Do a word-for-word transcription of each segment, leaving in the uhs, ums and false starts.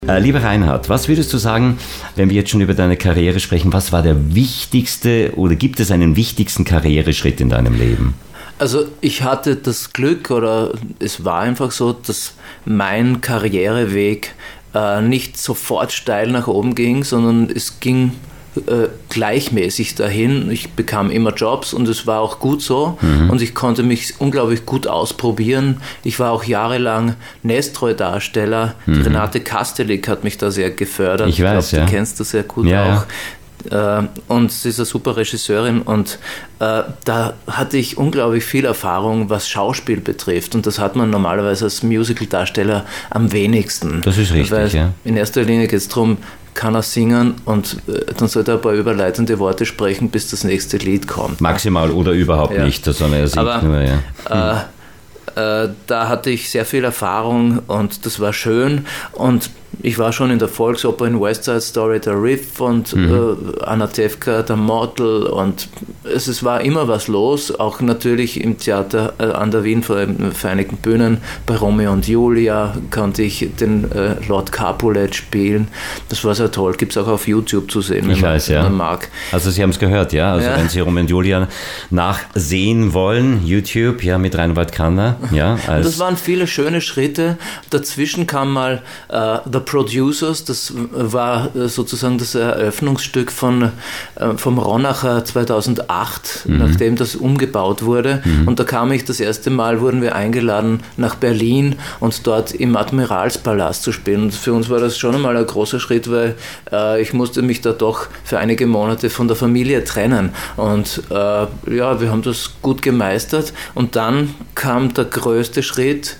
Äh, lieber Reinhard, was würdest du sagen, wenn wir jetzt schon über deine Karriere sprechen, was war der wichtigste oder gibt es einen wichtigsten Karriereschritt in deinem Leben? Also ich hatte das Glück oder es war einfach so, dass mein Karriereweg äh, nicht sofort steil nach oben ging, sondern es ging äh, gleichmäßig dahin. Ich bekam immer Jobs und es war auch gut so mhm. und ich konnte mich unglaublich gut ausprobieren. Ich war auch jahrelang Nestroy-Darsteller. Mhm. Die Renate Kastelik hat mich da sehr gefördert. Ich weiß, ich glaub, ja. Du kennst das sehr gut ja, auch. Ja. Und sie ist eine super Regisseurin und äh, da hatte ich unglaublich viel Erfahrung, was Schauspiel betrifft und das hat man normalerweise als Musical-Darsteller am wenigsten. Das ist richtig, Weil ja. In erster Linie geht es darum, kann er singen und äh, dann sollte er ein paar überleitende Worte sprechen, bis das nächste Lied kommt. Maximal oder überhaupt ja. nicht, sondern er singt Aber, nur, ja. Hm. Äh, äh, da hatte ich sehr viel Erfahrung und das war schön und ich war schon in der Volksoper in West Side Story, der Riff und mhm. äh, Anatevka, der Mortal und es, es war immer was los, auch natürlich im Theater äh, an der Wien vor den Vereinigten Bühnen, bei Romeo und Julia konnte ich den äh, Lord Capulet spielen, das war sehr toll, gibt es auch auf YouTube zu sehen, wenn, ich man, weiß, wenn ja. man mag. Also Sie haben es gehört, ja, also ja. wenn Sie Romeo und Julia nachsehen wollen, YouTube, ja, mit Reinhard Kanner, ja. Als das waren viele schöne Schritte, dazwischen kam mal äh, The Producers, das war sozusagen das Eröffnungsstück von, vom Ronacher zweitausendacht, mhm. nachdem das umgebaut wurde. Mhm. Und da kam ich das erste Mal, wurden wir eingeladen nach Berlin und dort im Admiralspalast zu spielen. Und für uns war das schon einmal ein großer Schritt, weil äh, ich musste mich da doch für einige Monate von der Familie trennen. Und äh, ja, wir haben das gut gemeistert. Und dann kam der größte Schritt,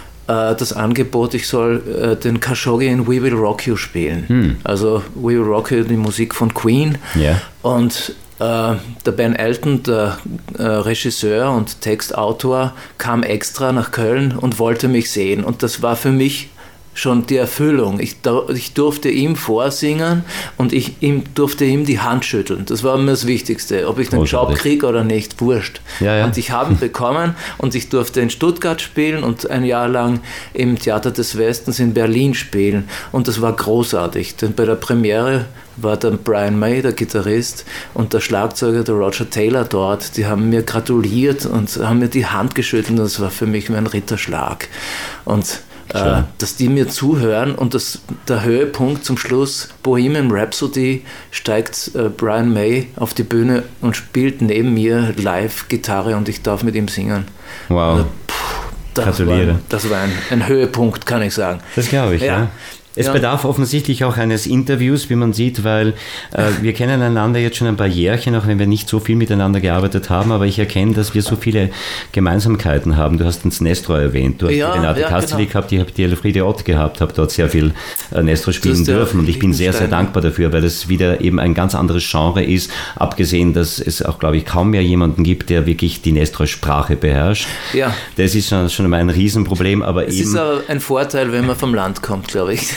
das Angebot, ich soll äh, den Khashoggi in We Will Rock You spielen. Hm. Also We Will Rock You, die Musik von Queen. Yeah. Und äh, der Ben Elton, der äh, Regisseur und Textautor, kam extra nach Köln und wollte mich sehen. Und das war für mich schon die Erfüllung. Ich, ich durfte ihm vorsingen und ich ihm, durfte ihm die Hand schütteln. Das war mir das Wichtigste. Ob ich den Job kriege oder nicht, wurscht. Ja, ja. Und ich habe ihn bekommen und ich durfte in Stuttgart spielen und ein Jahr lang im Theater des Westens in Berlin spielen. Und das war großartig. Denn bei der Premiere war dann Brian May, der Gitarrist, und der Schlagzeuger, der Roger Taylor dort. Die haben mir gratuliert und haben mir die Hand geschüttelt. Und das war für mich wie ein Ritterschlag. Und Äh, dass die mir zuhören und das, der Höhepunkt zum Schluss, Bohemian Rhapsody, steigt äh, Brian May auf die Bühne und spielt neben mir live Gitarre und ich darf mit ihm singen. Wow. Also, puh, das Gratuliere. War, das war ein, ein Höhepunkt, kann ich sagen. Das glaube ich, ja. ja. Es ja. bedarf offensichtlich auch eines Interviews, wie man sieht, weil äh, wir kennen einander jetzt schon ein paar Jährchen, auch wenn wir nicht so viel miteinander gearbeitet haben, aber ich erkenne, dass wir so viele Gemeinsamkeiten haben. Du hast uns Nestroy erwähnt, du hast ja, die Renate ja, Kastelik genau. gehabt, ich habe die Elfriede Ott gehabt, habe dort sehr viel äh, Nestroy spielen dürfen und ich bin sehr, sehr dankbar dafür, weil das wieder eben ein ganz anderes Genre ist, abgesehen, dass es auch, glaube ich, kaum mehr jemanden gibt, der wirklich die Nestroy-Sprache beherrscht. Ja. Das ist schon, schon mal ein Riesenproblem, aber es eben... Es ist aber ein Vorteil, wenn man vom Land kommt, glaube ich.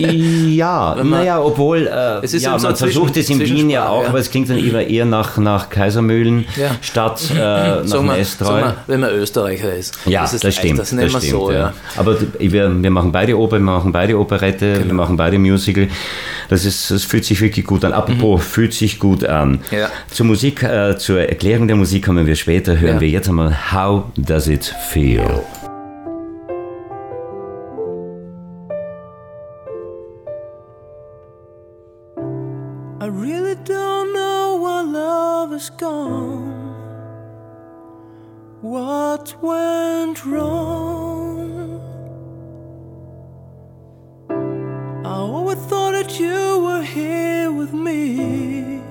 Ja, naja, obwohl, äh, es ist ja, so man versucht es in Wien ja auch, ja. aber es klingt dann eher, eher nach, nach Kaisermühlen ja. statt äh, nach Nestroy. Wenn man Österreicher ist. Ja, das, das stimmt. Das nennen wir so, ja. ja. Aber wir, wir machen beide Oper, wir machen beide Operette, genau. wir machen beide Musical. Das, ist, das fühlt sich wirklich gut an. Apropos, mhm. fühlt sich gut an. Ja. Zur Musik, äh, zur Erklärung der Musik kommen wir später. Hören ja. wir jetzt einmal How Does It Feel? I really don't know why love is gone. What went wrong? I always thought that you were here with me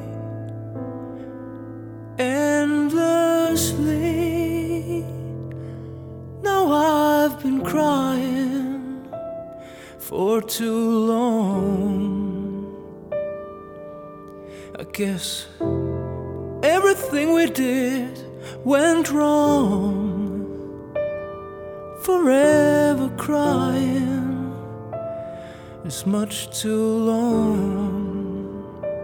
endlessly. Now I've been crying for too long. I guess everything we did went wrong. Forever crying is much too long.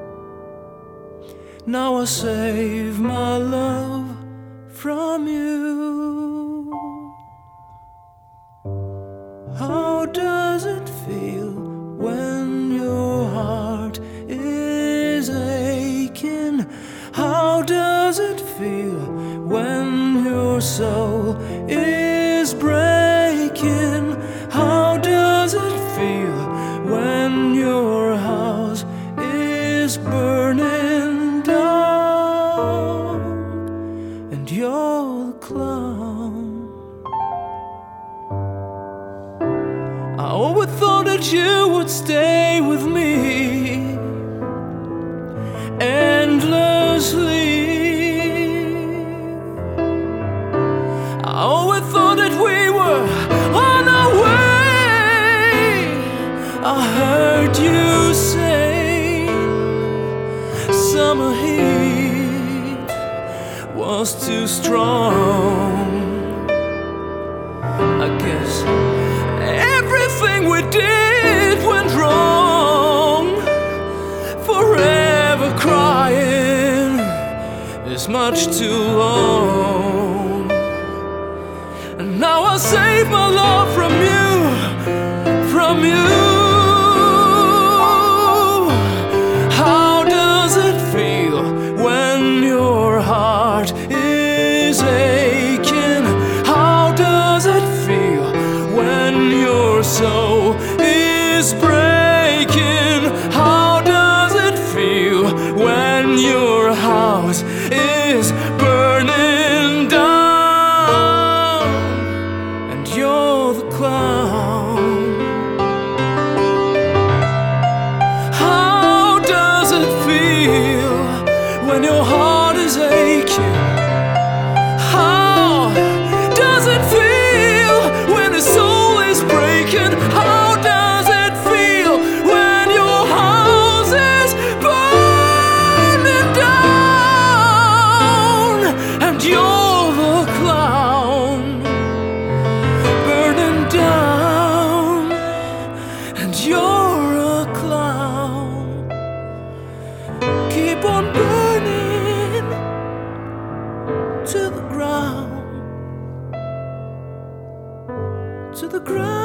Now I save my love from you. How does it feel when soul is breaking. How does it feel when your house is burning down and you're the clown? I always thought that you would stay with me endlessly. I always thought that we were on our way. I heard you say summer heat was too strong. I guess everything we did went wrong. Forever crying is much too long. And now I save my love from you, from you. How does it feel when your heart is aching? How does it feel when your soul is breaking? How does it feel when your house is burning down and you're the clown? How does it feel when your heart is aching? How does it feel when the soul is breaking? How does it feel when your house is burning down and you're the clown? Burning down and you're a clown. Keep on burning to the ground, to the ground.